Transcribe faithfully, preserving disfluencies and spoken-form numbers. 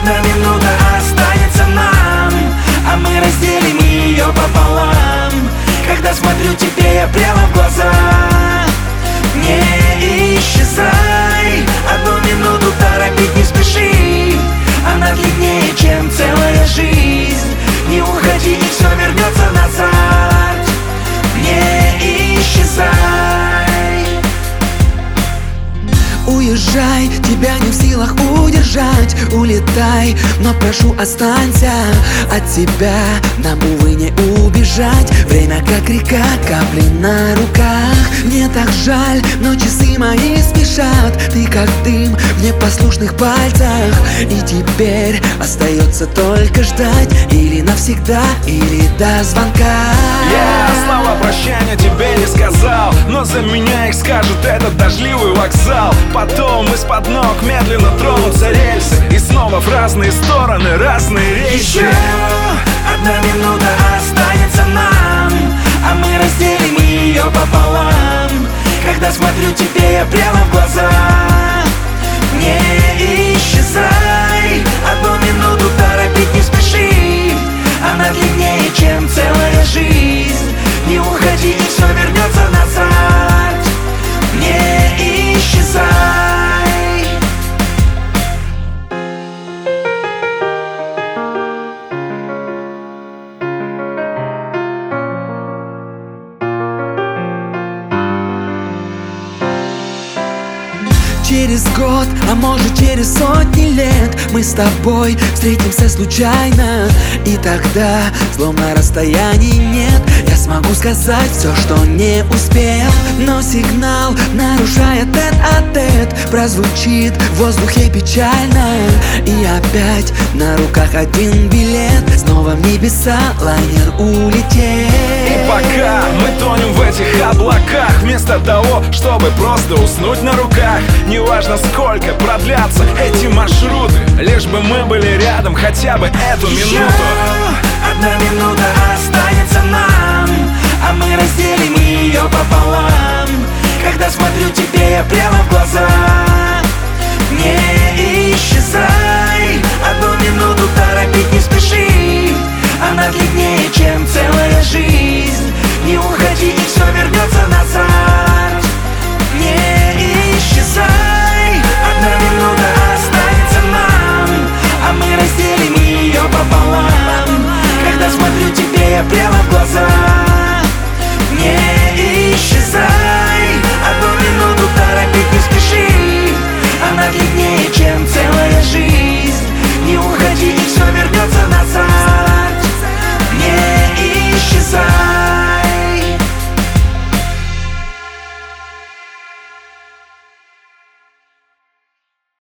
одна минута останется нам, а мы разделим ее пополам. Когда смотрю тебе я прямо в глаза, не исчезай. Одну минуту торопить не спеши, она длиннее, чем целая жизнь. Не уходи, и все вернется назад. Не исчезай. Уезжай, тебя не в силах удержать. Улетай, но прошу, останься. От тебя нам, увы, не убежать. Время как река, капли на руках. Мне так жаль, но часы мои спешат. Ты как дым в непослушных пальцах. И теперь остается только ждать. Или навсегда, или до звонка. Я слова прощания тебе не сказал, но за меня их скажет этот дождливый вокзал. Потом из-под ног медленно тронутся рельсы, и снова в разные стороны разные рейсы. Еще одна минута останется нам, а мы разделим ее пополам. Когда смотрю тебе я прямо в глаза, не исчезай. Одну минуту торопить не спеши, она длиннее, чем целая жизнь. Не уходи, и все вернется назад. Не исчезай. Через год, а может через сотни лет мы с тобой встретимся случайно. И тогда, словно расстояний нет, я смогу сказать все, что не успел. Но сигнал нарушает тет-а-тет, прозвучит в воздухе печально. И опять на руках один билет, снова в небеса лайнер улетел. И пока мы тонем в этих облаках, вместо того, чтобы просто уснуть на руках. Неважно, сколько продлятся эти маршруты, лишь бы мы были рядом хотя бы эту Еще минуту. одна минута останется нам, а мы разделим ее пополам. Когда смотрю тебе я прямо в глаза, не исчезай.